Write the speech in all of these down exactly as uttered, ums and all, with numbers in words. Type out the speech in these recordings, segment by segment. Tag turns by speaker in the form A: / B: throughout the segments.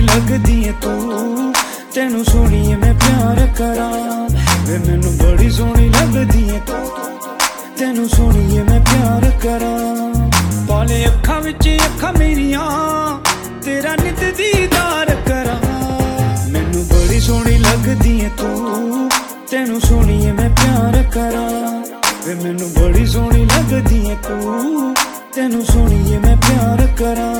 A: लगदी है तू, तेनू सोहणीए मैं प्यार करा। वे मैनू बड़ी सोहनी लगदी है तू, तेनू सोहणीए मैं प्यार करा। पाले अखां विच अखां मेरियां, तेरा नित दीदार करा। मैनू बड़ी सोहनी लगदी है तू, तेनू सोहणीए मैं प्यार करा। वे मैनू बड़ी सोहनी लगदी है तू, तेनू सोहणीए मैं प्यार करा।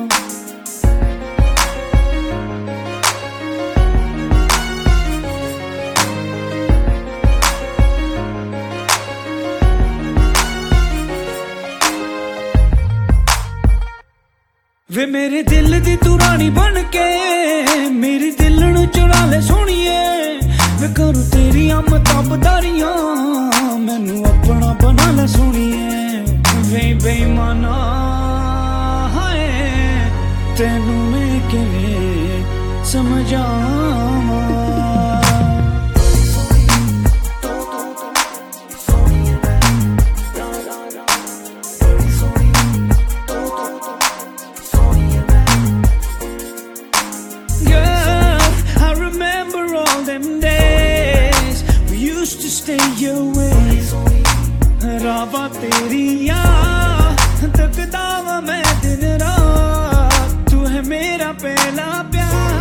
A: वे मेरे दिल दी तू रानी बन के, मेरी दिल नू चुरा ले सोहणीए। वे करूं तेरियां मताबदारियां, मैनू अपना बना ले सोहणीए। वे बेईमाना हाय, तेनू मैं किवें समझावां। Stay away, रावा तेरिया तकदा वा मैं दिन रात, तू है मेरा पहला प्यार।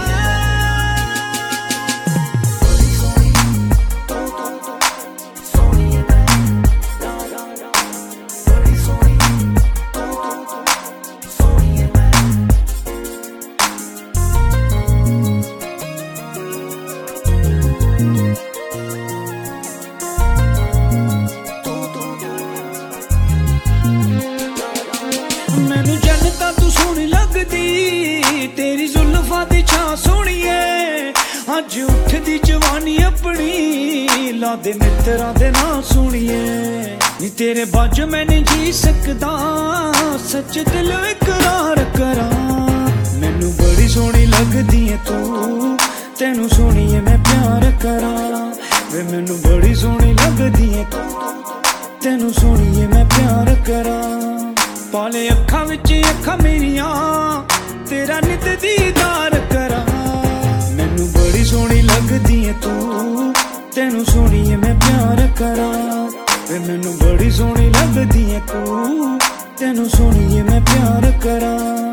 A: मैनू जन्नत तू सोहनी लगदी, तेरी जुल्फां दी छां सोहणीए। अज उठदी जवानी अपनी, ला दे मित्तरां दे नां सोहणीए। नी तेरे बाज मैं नहीं जी सकदा, सच दिल इकरार करा। मैनू बड़ी सोहनी लगदी है तू, तेनू सोहणीए मैं प्यार करा। वे मैनू बड़ी सोहनी लगदी है तू, तेनू सोहणीए मैं प्यार करा। पाले अखां विच अखां मेरियां, तेरा नित दीदार करा। मैनू बड़ी सोहनी लगदी है तू, तेनू सोहणीए मैं प्यार करा। वे मैनू बड़ी सोहनी लगदी है तू, तेनू सोहणीए मैं प्यार करा।